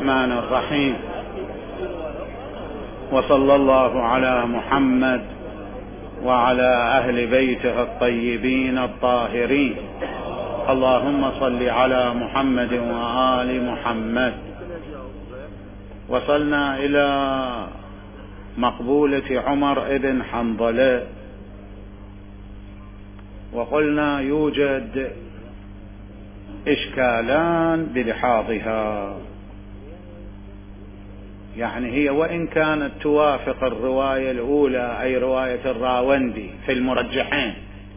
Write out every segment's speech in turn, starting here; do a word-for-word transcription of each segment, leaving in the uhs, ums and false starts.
الرحمن الرحيم، وصلى الله على محمد وعلى أهل بيته الطيبين الطاهرين. اللهم صل على محمد وآل محمد. وصلنا إلى مقبولة عمر بن حنظلة، وقلنا يوجد إشكالان بلحاظها، يعني هي وإن كانت توافق الرواية الأولى أي رواية الراوندي في المرجحين،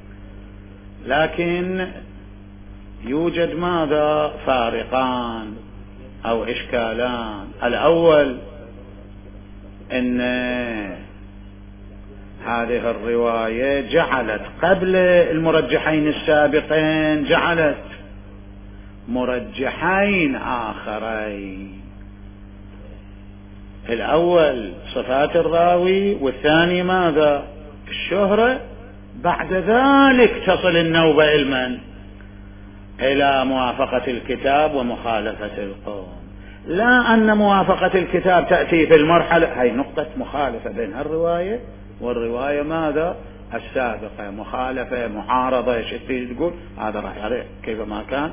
لكن يوجد ماذا فارقان أو إشكالان. الأول أن هذه الرواية جعلت قبل المرجحين السابقين جعلت مرجحين آخرين، الأول صفات الراوي، والثاني ماذا؟ الشهرة. بعد ذلك تصل النوبة علما إلى موافقة الكتاب ومخالفة القوم، لا أن موافقة الكتاب تأتي في المرحلة هي نقطة مخالفة بين الرواية والرواية ماذا السابقة، مخالفة معارضة شتي تقول هذا راح عليه كيفما كان.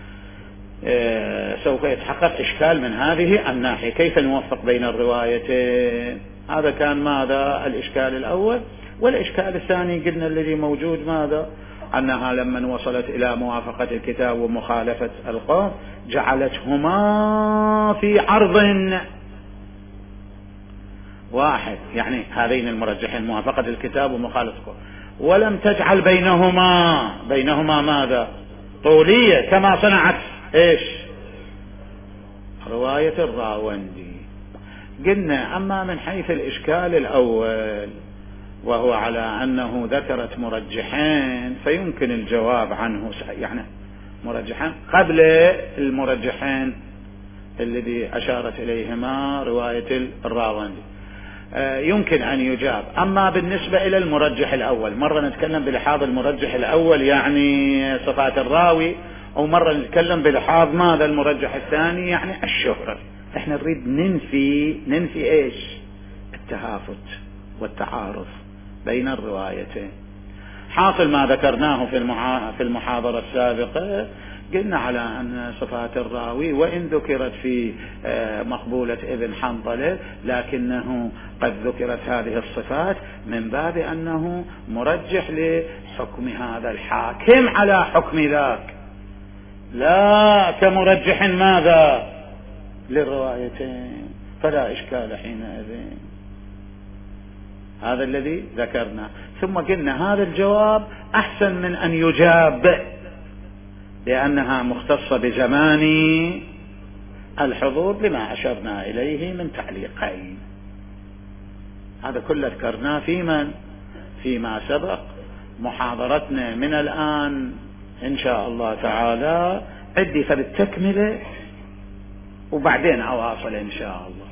إيه سوف يتحقق إشكال من هذه الناحية، كيف نوفق بين الروايتين؟ هذا كان ماذا الإشكال الأول. والإشكال الثاني قلنا الذي موجود ماذا أنها لما وصلت إلى موافقة الكتاب ومخالفة القوم جعلتهما في عرض واحد، يعني هذين المرجحين موافقة الكتاب ومخالفة القوم، ولم تجعل بينهما بينهما ماذا طولية كما صنعت ايش رواية الراوندي. قلنا اما من حيث الاشكال الاول وهو على انه ذكرت مرجحين فيمكن الجواب عنه، يعني مرجحين قبل المرجحين الذي اشارت اليهما رواية الراوندي يمكن ان يجاب. اما بالنسبة الى المرجح الاول، مرة نتكلم بلحاظ المرجح الاول يعني صفات الراوي، او مرة نتكلم بلحاظ ماذا المرجح الثاني يعني الشهرة. احنا نريد ننفي ننفي ايش التهافت والتعارض بين الروايتين. حاصل ما ذكرناه في في المحاضرة السابقة، قلنا على أن صفات الراوي وإن ذكرت في مقبولة ابن حنظلة لكنه قد ذكرت هذه الصفات من باب أنه مرجح لحكم هذا الحاكم على حكم ذاك، لا كمرجح ماذا للروايتين، فلا إشكال حينئذ. هذا الذي ذكرنا. ثم قلنا هذا الجواب أحسن من أن يجاب لأنها مختصة بزمان الحضور لما أشرنا إليه من تعليقين. هذا كله ذكرناه في من فيما سبق. محاضرتنا من الآن إن شاء الله تعالى عدي فبالتكملة وبعدين أواصل إن شاء الله.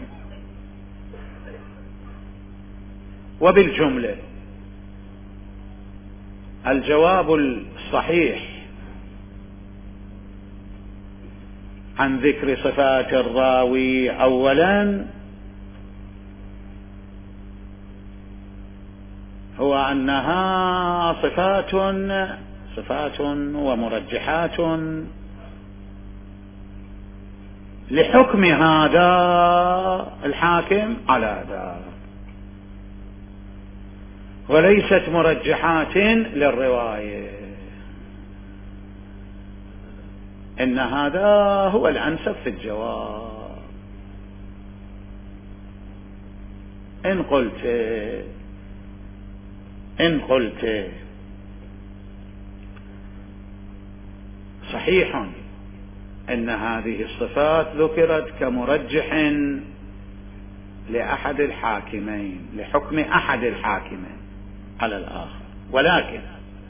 وبالجملة الجواب الصحيح عن ذكر صفات الراوي أولا هو أنها صفات صفات ومرجحات لحكم هذا الحاكم على ذاك، وليست مرجحات للرواية. إن هذا هو الأنسب في الجواب. إن قلت إن قلت صحيح إن هذه الصفات ذكرت كمرجح لأحد الحاكمين، لحكم أحد الحاكمين على الآخر، ولكن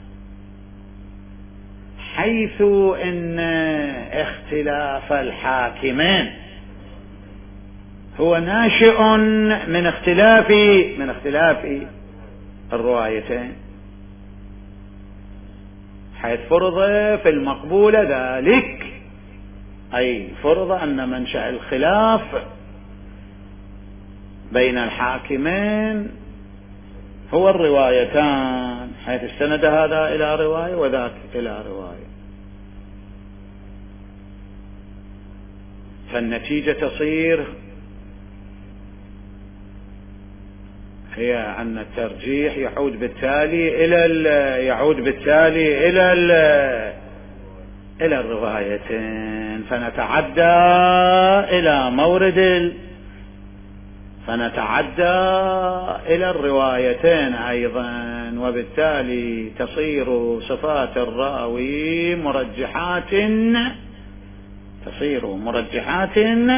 حيث إن اختلاف الحاكمين هو ناشئ من اختلاف من اختلاف الروايتين، حيث فرض في المقبول ذلك أي فرض أن منشأ الخلاف بين الحاكمين هو الروايتان، حيث استند هذا إلى رواية وذاك إلى رواية، فالنتيجة تصير هي أن الترجيح يعود بالتالي إلى يعود بالتالي إلى إلى الروايتين، فنتعدى إلى مورد ال... فنتعدى إلى الروايتين أيضا، وبالتالي تصير صفات الراوي مرجحات تصير مرجحات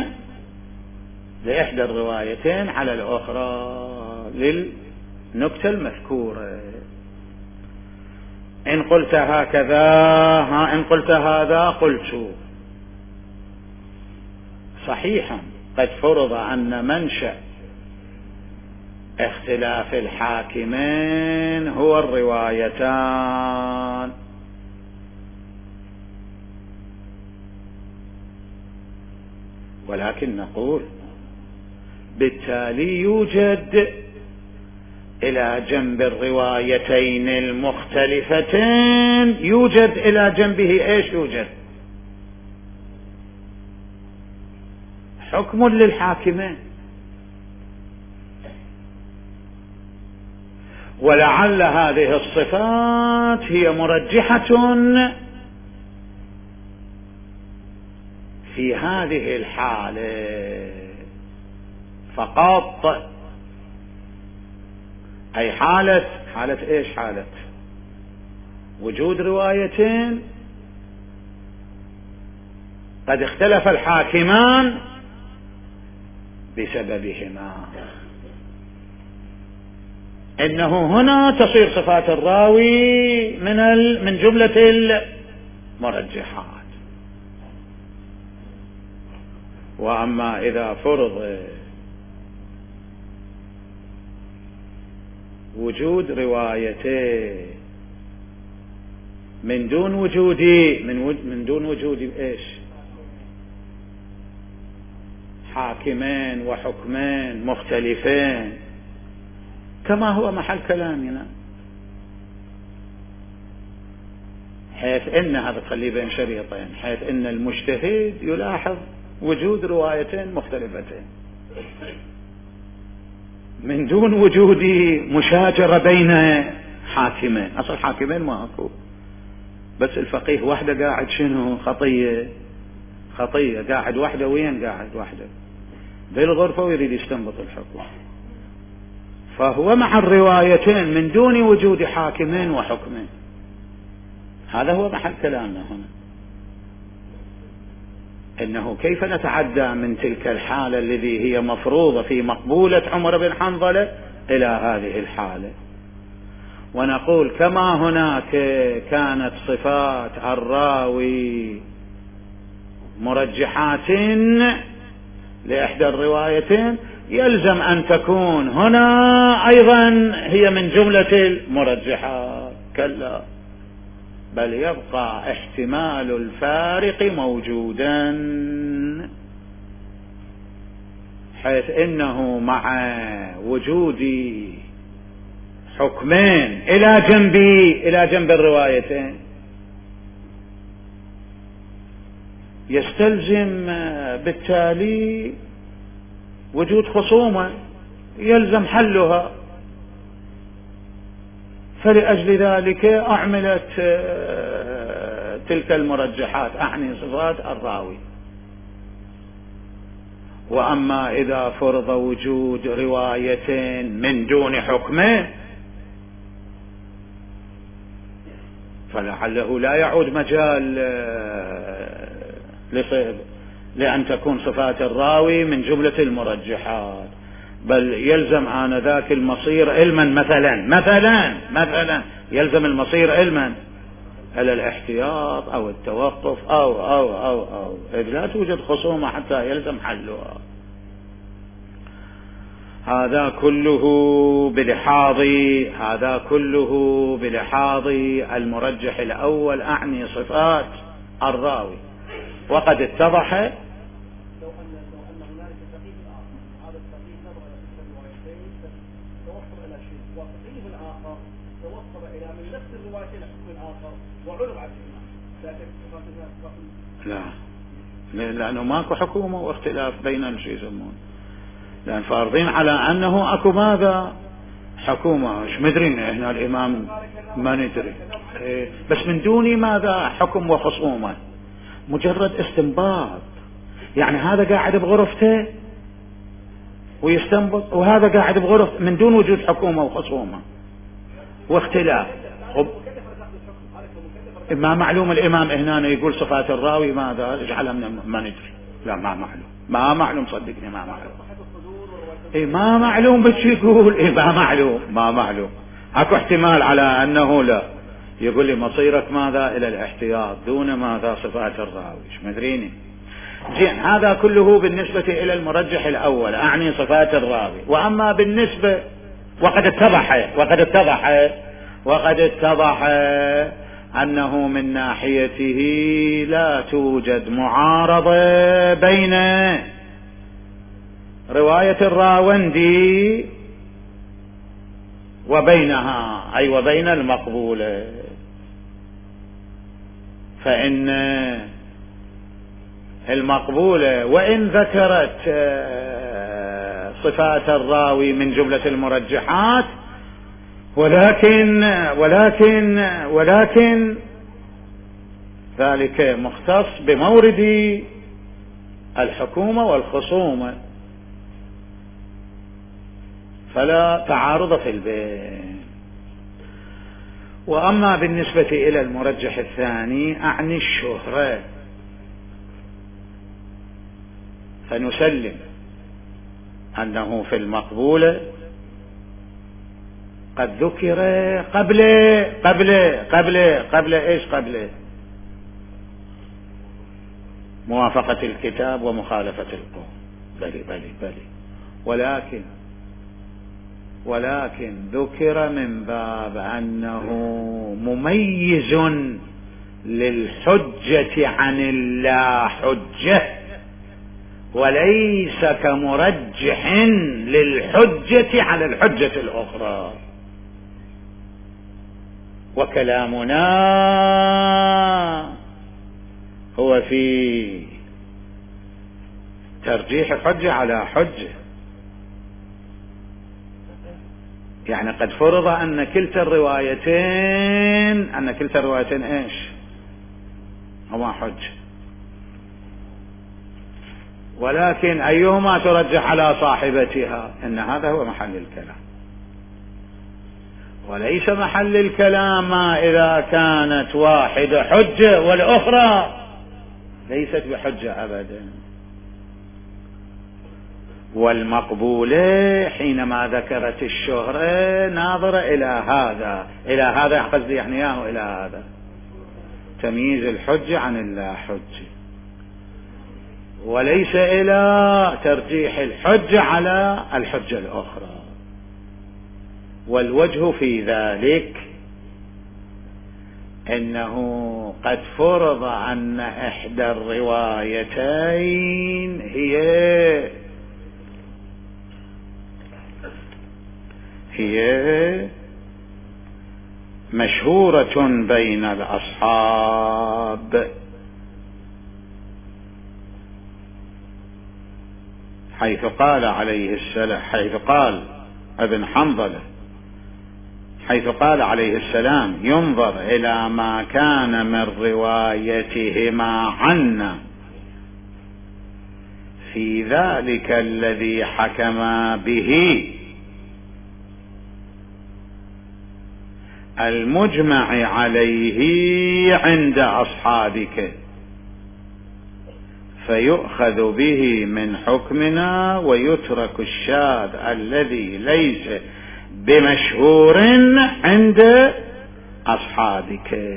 لإحدى الروايتين على الأخرى للنكتة المذكورة. إن قلت هكذا ها إن قلت هذا قلت صحيحا قد فرض أن منشأ اختلاف الحاكمين هو الروايتان، ولكن نقول بالتالي يوجد إلى جنب الروايتين المختلفتين يوجد إلى جنبه إيش يوجد حكم للحاكمين، ولعل هذه الصفات هي مرجحة في هذه الحالة فقط، أي حالة حالة إيش حالة وجود روايتين قد اختلف الحاكمان بسببهما، إنه هنا تصير صفات الراوي من من جملة المرجحات. وأما إذا فرض وجود روايتين من دون وجود من من دون وجود ايش حاكمين وحكمين مختلفين كما هو محل كلامنا، حيث ان هذا خليه بين شريطين، حيث ان المجتهد يلاحظ وجود روايتين مختلفتين من دون وجود مشاجرة بين حاكمين. أصل حاكمين ما أكو، بس الفقيه وحده قاعد شنو خطية خطية قاعد وحده، وين قاعد وحده بالغرفة ويريد يستنبط الحكم، فهو مع الروايتين من دون وجود حاكمين وحكمين. هذا هو محل كلامنا هنا، إنه كيف نتعدى من تلك الحالة التي هي مفروضة في مقبولة عمر بن حنظلة إلى هذه الحالة، ونقول كما هناك كانت صفات الراوي مرجحات لإحدى الروايتين، يلزم أن تكون هنا أيضا هي من جملة المرجحات. كلا، بل يبقى احتمال الفارق موجودا، حيث انه مع وجود حكمين الى جنب الى جنب الروايتين يستلزم بالتالي وجود خصومة يلزم حلها، فلأجل ذلك أعملت تلك المرجحات، أعني صفات الراوي. وأما إذا فرض وجود روايتين من دون حكمه فلعله لا يعود مجال لأن تكون صفات الراوي من جملة المرجحات، بل يلزم آنذاك المصير علما مثلا مثلا مثلا يلزم المصير علما على الاحتياط أو التوقف أو أو أو أو إذ لا توجد خصومة حتى يلزم حلها. هذا كله بلحاظ هذا كله بلحاظ المرجح الأول، أعني صفات الراوي. وقد اتضح لو أن لو أن هنالك فقيه آخر، هذا الفقيه نظر إلى الروايتين توصل إلى شيء، وفقيه الآخر توصل إلى من نفس الروايتين حكم الآخر وعرض على الإمام، لكن لا، لأنه ماكو حكومة واختلاف بين شو يسمون، لأن فارضين على أنه أكو ماذا حكومة، مش مدرين هنا الإمام ما ندري إيه، بس من دون ماذا حكم وخصومة، مجرد استنباط، يعني هذا قاعد بغرفته ويستنبط وهذا قاعد بغرفته من دون وجود حكومة وخصومة واختلاف. ما معلوم الإمام هنا يقول صفات الراوي ماذا يجعلها من ما ندري، لا ما معلوم، ما معلوم صدقني ما معلوم، إيه ما معلوم بش يقول إيه ما معلوم ما معلوم اكو احتمال على أنه لا يقول لي مصيرك ماذا إلى الاحتياط دون ماذا صفات الراوي مش مدريني. زين هذا كله بالنسبة إلى المرجح الأول أعني صفات الراوي. وأما بالنسبة وقد اتضح وقد اتضح وقد اتضح أنه من ناحيته لا توجد معارضة بين رواية الراوندي وبينها أي وبين المقبولة، فإن المقبولة وإن ذكرت صفات الراوي من جملة المرجحات ولكن ولكن ولكن ذلك مختص بمورد الحكومة والخصومة، فلا تعارض في البين. وأما بالنسبة إلى المرجح الثاني أعني الشهرة، فنسلم أنه في المقبولة قد ذكر قبل قبل قبل قبل إيش قبل موافقة الكتاب ومخالفة القوم، بلي بلي بلي ولكن ولكن ذكر من باب أنه مميز للحجة عن اللا حجة، وليس كمرجح للحجة على الحجة الأخرى. وكلامنا هو في ترجيح حجة على حجة، يعني قد فرض أن كلتا الروايتين أن كلتا الروايتين إيش هما حجة، ولكن أيهما ترجح على صاحبتها، إن هذا هو محل الكلام. وليس محل الكلام ما إذا كانت واحدة حجة والأخرى ليست بحجة أبدا. والمقبولة حينما ذكرت الشهرة ناظرة إلى هذا إلى هذا قصدي يعني ياه إلى هذا تمييز الحجة عن اللا حجة، وليس إلى ترجيح الحجة على الحجة الأخرى. والوجه في ذلك أنه قد فرض أن إحدى الروايتين هي هي مشهورة بين الأصحاب، حيث قال عليه السلام حيث قال ابن حنظلة حيث قال عليه السلام ينظر إلى ما كان من روايتهما عنا في ذلك الذي حكما به المجمع عليه عند أصحابك، فيؤخذ به من حكمنا ويترك الشاذ الذي ليس بمشهور عند أصحابك.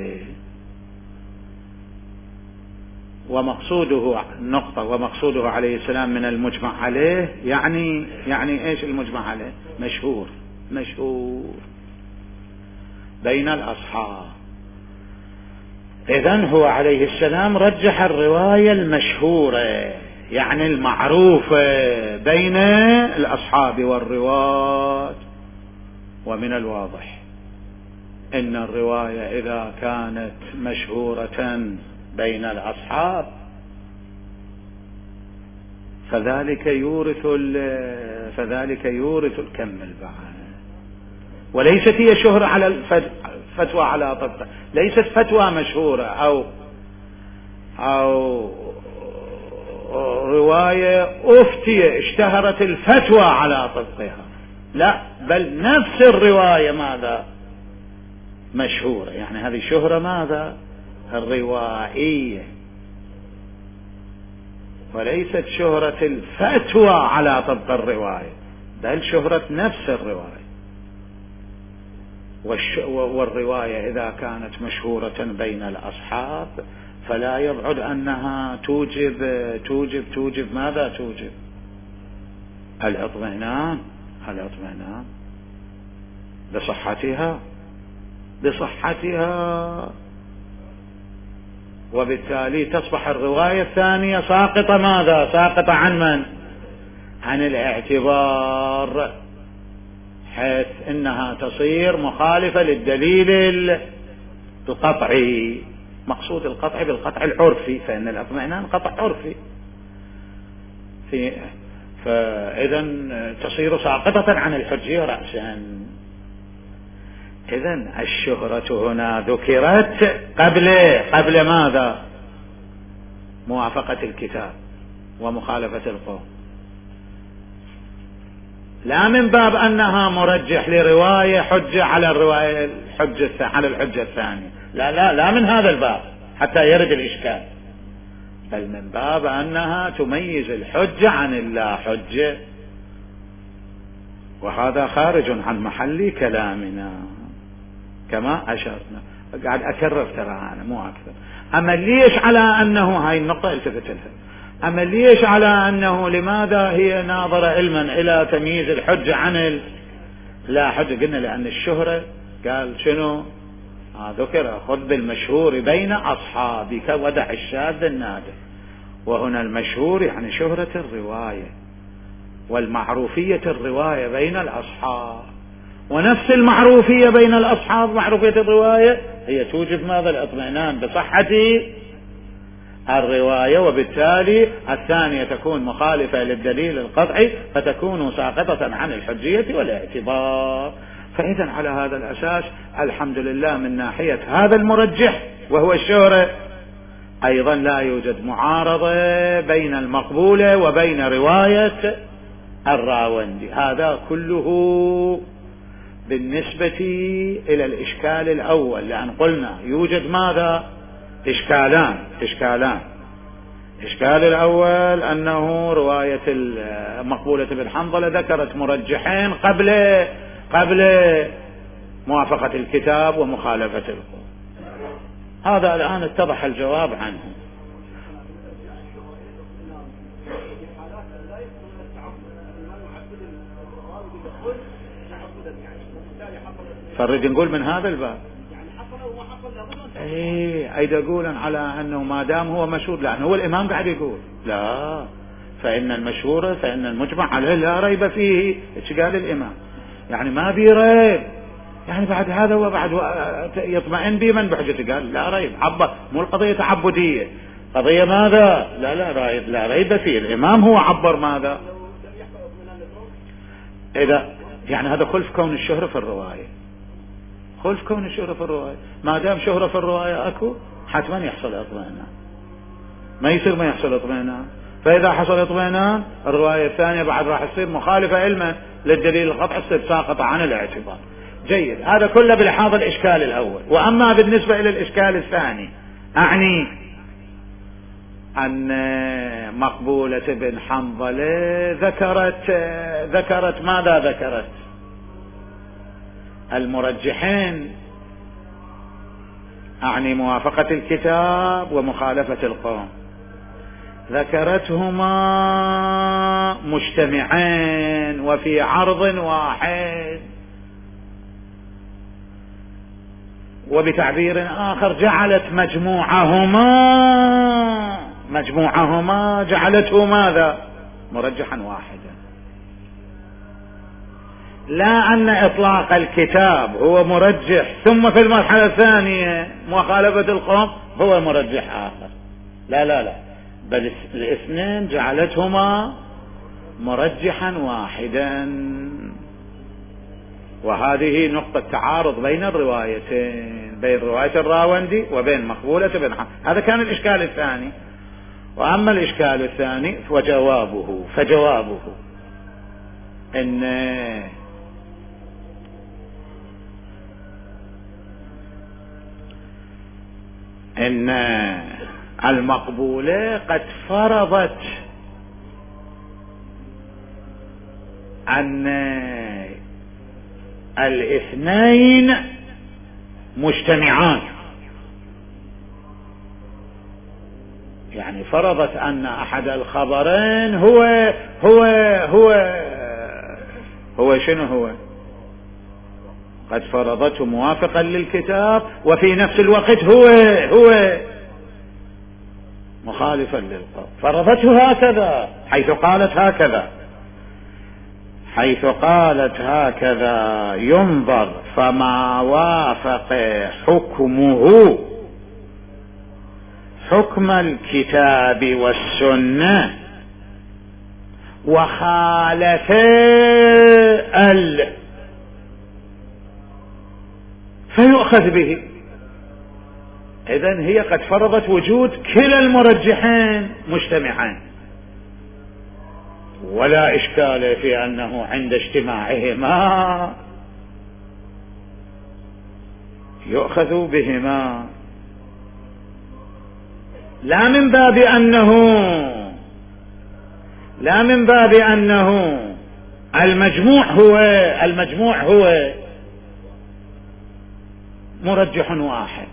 ومقصوده نقطة ومقصوده عليه السلام من المجمع عليه يعني يعني ايش المجمع عليه؟ مشهور مشهور بين الأصحاب. إذن هو عليه السلام رجح الرواية المشهورة يعني المعروفة بين الأصحاب والرواة. ومن الواضح إن الرواية إذا كانت مشهورة بين الأصحاب فذلك يورث فذلك يورث الكمل بعد، وليست هي شهرة على الفتوى على طبقها، ليست فتوى مشهورة أو أو رواية أفتية اشتهرت الفتوى على طبقها، لا، بل نفس الرواية ماذا مشهورة، يعني هذه شهرة ماذا الروائية، وليست شهرة الفتوى على طبق الرواية، بل شهرة نفس الرواية. والرواية إذا كانت مشهورة بين الأصحاب فلا يبعد أنها توجب توجب توجب ماذا توجب الاطمئنان الاطمئنان بصحتها بصحتها وبالتالي تصبح الرواية الثانية ساقطة ماذا ساقطة عن من عن الاعتبار، حيث انها تصير مخالفة للدليل القطعي. مقصود القطعي بالقطع العرفي، فإن الاطمئنان قطع عرفي، في فإذا تصير ساقطة عن الحجية رأسا. إذن الشهرة هنا ذكرت قبل قبل ماذا موافقة الكتاب ومخالفة القوم، لا من باب أنها مرجح لرواية حجة على الرواية الحجة على الحجة الثانية، لا لا لا من هذا الباب حتى يرد الإشكال، بل من باب أنها تميز الحجة عن اللا حجة، وهذا خارج عن محل كلامنا كما أشرنا. قاعد أكرر ترى أنا مو أكثر. أما ليش على أنه هاي النقطة التفت لها، أما ليش على أنه لماذا هي ناظرة علما إلى تمييز الحجة عن لا حجة؟ قلنا لأن الشهرة قال شنو ذكر خذ بالمشهور بين أصحابك ودع الشاذ النادر، وهنا المشهور يعني شهرة الرواية والمعروفية الرواية بين الأصحاب، ونفس المعروفية بين الأصحاب معروفية الرواية هي توجب ماذا الاطمئنان بصحة الرواية، وبالتالي الثانية تكون مخالفة للدليل القطعي فتكون ساقطة عن الحجية والاعتبار. فإذا على هذا الأساس الحمد لله من ناحية هذا المرجح وهو الشهرة أيضا لا يوجد معارضة بين المقبولة وبين رواية الراوندي. هذا كله بالنسبة إلى الإشكال الأول، لأن قلنا يوجد ماذا إشكالان إشكالان الإشكال الأول أنه رواية المقبولة بن حنظلة ذكرت مرجحين قبل قبل موافقة الكتاب ومخالفة القوم. هذا الآن اتضح الجواب عنه. فرد نقول من هذا الباب ايه ايد يقولن على انه ما دام هو مشهور، لان هو الامام قاعد يقول لا، فان المشهور فان المجمع عليه لا ريب فيه. ايش قال الامام؟ يعني ما بي ريب، يعني بعد هذا وبعد يطمئن بي من بحجته، قال لا ريب، عبر مو القضية تعبدية، قضية ماذا لا لا ريب لا ريب فيه. الامام هو عبر ماذا اذا يعني هذا خلف كون الشهرة في الرواية، خلف كون الشهرة في الرواية. ما دام شهرة في الرواية اكو حتما يحصل اطمئنان، ما يصير ما يحصل اطمئنان. فاذا حصل اطمئنان الرواية الثانية بعد راح تصير مخالفة علما للدليل القطعي، تصير ساقطة عن الاعتبار. جيد، هذا كله بلحاظ الاشكال الاول. واما بالنسبة الى الاشكال الثاني، اعني ان مقبولة بن حنظلة ذكرت ذكرت ماذا ذكرت المرجحين، أعني موافقة الكتاب ومخالفة القوم، ذكرتهما مجتمعين وفي عرض واحد، وبتعبير آخر جعلت مجموعهما مجموعهما جعلته ماذا؟ مرجحا واحدا. لا أن إطلاق الكتاب هو مرجح ثم في المرحلة الثانية مخالفة القوم هو مرجح آخر، لا لا لا، بل الاثنين جعلتهما مرجحا واحدا. وهذه نقطة تعارض بين الروايتين، بين رواية الراوندي وبين مقبولة بن حنبل. هذا كان الإشكال الثاني. وأما الإشكال الثاني فجوابه فجوابه إن إن المقبولة قد فرضت أن الاثنين مجتمعان، يعني فرضت أن أحد الخبرين هو هو هو هو شنو هو؟ قد فرضته موافقا للكتاب وفي نفس الوقت هو هو مخالفا للقول. فرضته هكذا حيث قالت هكذا حيث قالت هكذا ينظر فما وافق حكمه حكم الكتاب والسنة وخالف ال فيؤخذ به. إذن هي قد فرضت وجود كلا المرجحين مجتمعين، ولا إشكال في أنه عند اجتماعهما يؤخذ بهما، لا من باب أنه لا من باب أنه المجموع هو المجموع هو مرجح واحد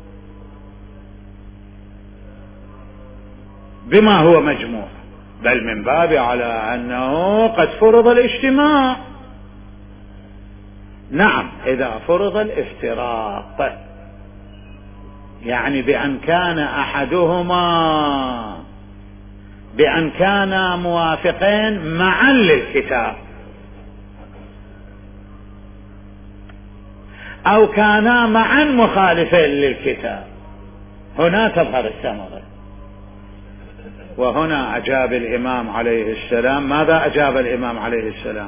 بما هو مجموع، بل من باب على أنه قد فرض الاجتماع. نعم، إذا فرض الافتراق، يعني بأن كان أحدهما بأن كانا موافقين معا للكتاب أو كانا معا مخالفين للكتاب، هنا تظهر الثمرة. وهنا أجاب الإمام عليه السلام. ماذا أجاب الإمام عليه السلام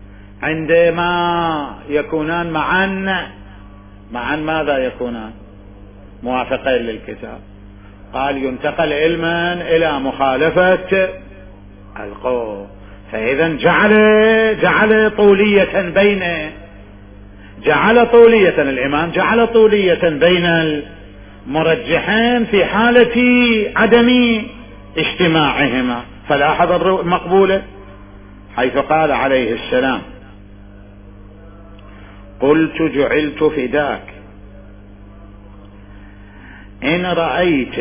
عندما يكونان معا معا ماذا يكونان؟ موافقين للكتاب. قال ينتقل علما إلى مخالفة القول، فإذا جعل جعل طولية بين جعل طولية الإمام جعل طولية بين المرجحين في حالة عدم اجتماعهما. فلاحظ المقبولة حيث قال عليه السلام قلت جعلت فداك إن رأيت،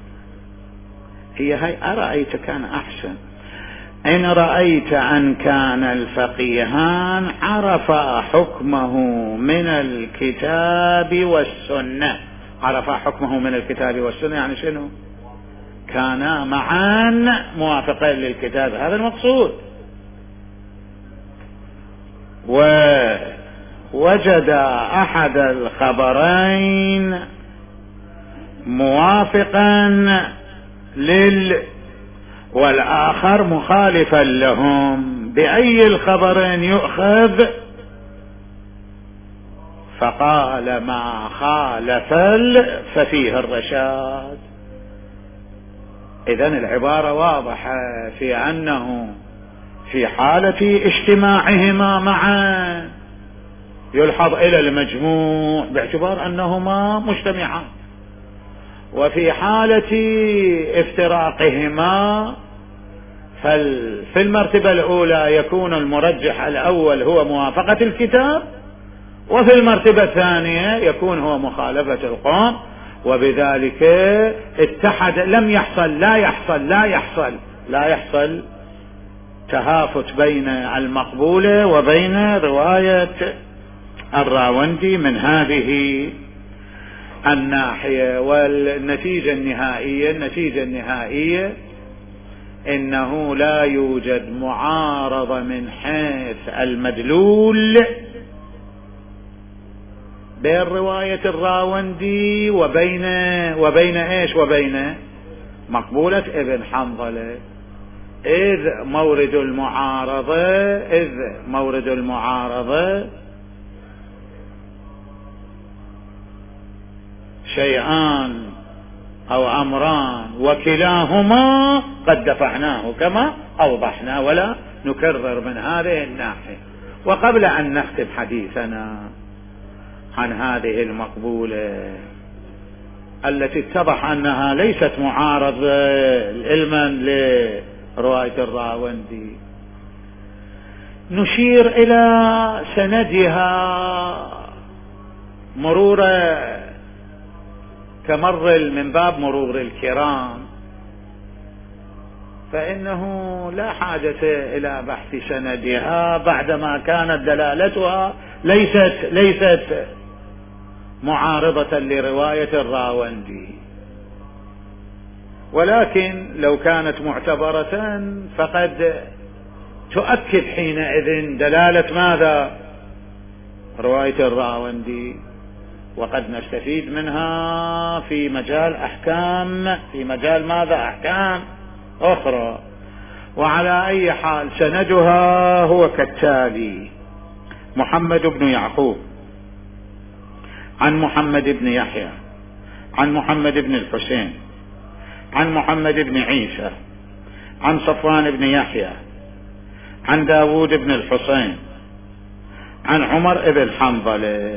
هي هاي أرأيت كان أحسن، إن رأيت أن كان الفقيهان عرفا حكمه من الكتاب والسنة. عرفا حكمه من الكتاب والسنة يعني شنو؟ كانا معا موافقين للكتاب، هذا المقصود. ووجد أحد الخبرين موافقا لل والآخر مخالفا لهم، بأي الخبرين يؤخذ؟ فقال ما خالف ففيه الرشاد. إذن العبارة واضحة في أنه في حالة اجتماعهما معا يلحظ إلى المجموع باعتبار أنهما مجتمعان، وفي حالة افتراقهما ففي المرتبة الأولى يكون المرجح الأول هو موافقة الكتاب، وفي المرتبة الثانية يكون هو مخالفة القوم. وبذلك اتحد، لم يحصل لا يحصل لا يحصل لا يحصل تهافت بين المقبولة وبين رواية الراوندي من هذه الناحية. والنتيجة النهائية النتيجة النهائية إنه لا يوجد معارضة من حيث المدلول بين رواية الراوندي وبين وبين ايش وبين مقبولة ابن حنظلة، إذ مورد المعارضة إذ مورد المعارضة شيئان أو أمران وكلاهما قد دفعناه كما أوضحنا، ولا نكرر من هذه الناحية. وقبل أن نختم حديثنا عن هذه المقبولة التي اتضح أنها ليست معارضة علما لرواية الراوندي، نشير إلى سندها مرور كمر من باب مرور الكرام، فإنه لا حاجة إلى بحث سندها بعدما كانت دلالتها ليست ليست معارضة لرواية الراوندي. ولكن لو كانت معتبرة فقد تؤكد حينئذ دلالة ماذا؟ رواية الراوندي، وقد نستفيد منها في مجال أحكام في مجال ماذا؟ أحكام أخرى. وعلى أي حال سندها هو كالتالي: محمد بن يعقوب عن محمد بن يحيى عن محمد بن الحسين عن محمد بن عيسى عن صفوان بن يحيى عن داود بن الحسين عن عمر بن حنظلة.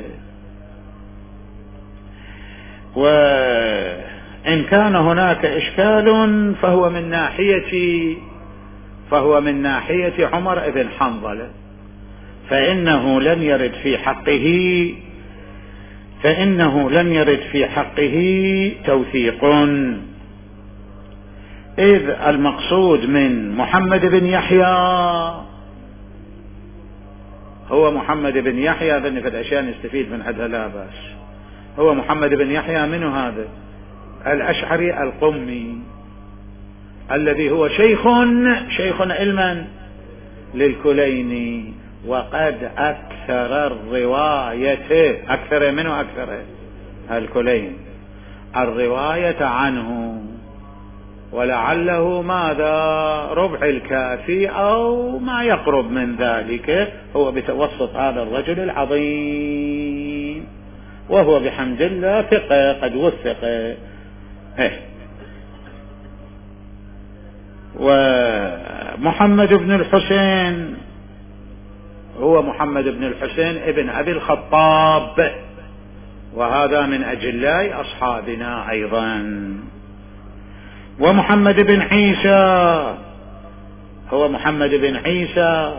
وإن كان هناك إشكال فهو من ناحية فهو من ناحية عمر بن حنظلة، فإنه لم يرد في حقه فإنه لم يرد في حقه توثيق، إذ المقصود من محمد بن يحيى هو محمد بن يحيى بن في الأشياء نستفيد من هذا لا بأس. هو محمد بن يحيى منه هذا الأشعري القمي الذي هو شيخ شيخ علما للكليني، وقد أكثر الرواية أكثر منه أكثر الكلين الرواية عنه، ولعله ماذا ربع الكافي أو ما يقرب من ذلك، هو بتوسط هذا الرجل العظيم، وهو بحمد الله ثقة قد وثق. ومحمد بن الحسين هو محمد بن الحسين ابن أبي الخطاب، وهذا من أجلاء أصحابنا أيضا. ومحمد بن عيسى هو محمد بن عيسى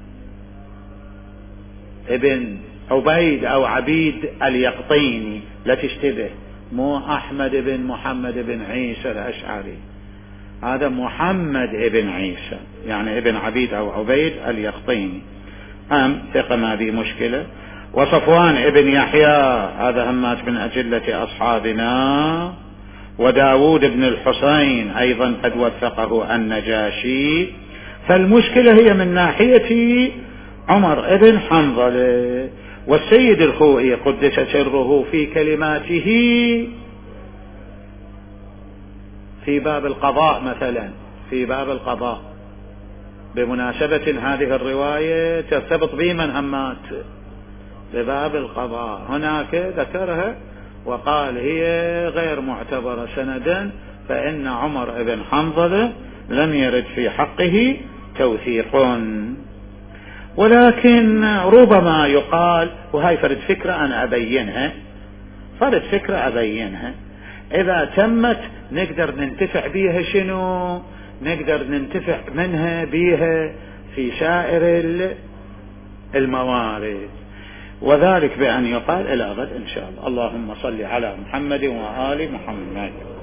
ابن عبيد أو عبيد اليقطيني، لا تشتبه، مو أحمد بن محمد بن عيسى الأشعري، هذا محمد ابن عيسى يعني ابن عبيد أو عبيد اليقطيني، أم ثقة ما به مشكلة. وصفوان ابن يحيى هذا همات من أجلة أصحابنا. وداود بن الحسين أيضا قد وثقه النجاشي. فالمشكلة هي من ناحية عمر ابن حنظلة. والسيد الخوئي قدس سره في كلماته في باب القضاء مثلا في باب القضاء بمناسبة هذه الرواية ترتبط بمن همات بباب القضاء، هناك ذكرها وقال هي غير معتبرة سندا، فإن عمر بن حنظلة لم يرد في حقه توثيق. ولكن ربما يقال، وهي فرد فكرة أنا أبينها فرد فكرة أبينها إذا تمت نقدر ننتفع بيها، شنو نقدر ننتفع منها بيها في سائر الموارد، وذلك بأن يقال إلى غد إن شاء الله. اللهم صل على محمد وآل محمد.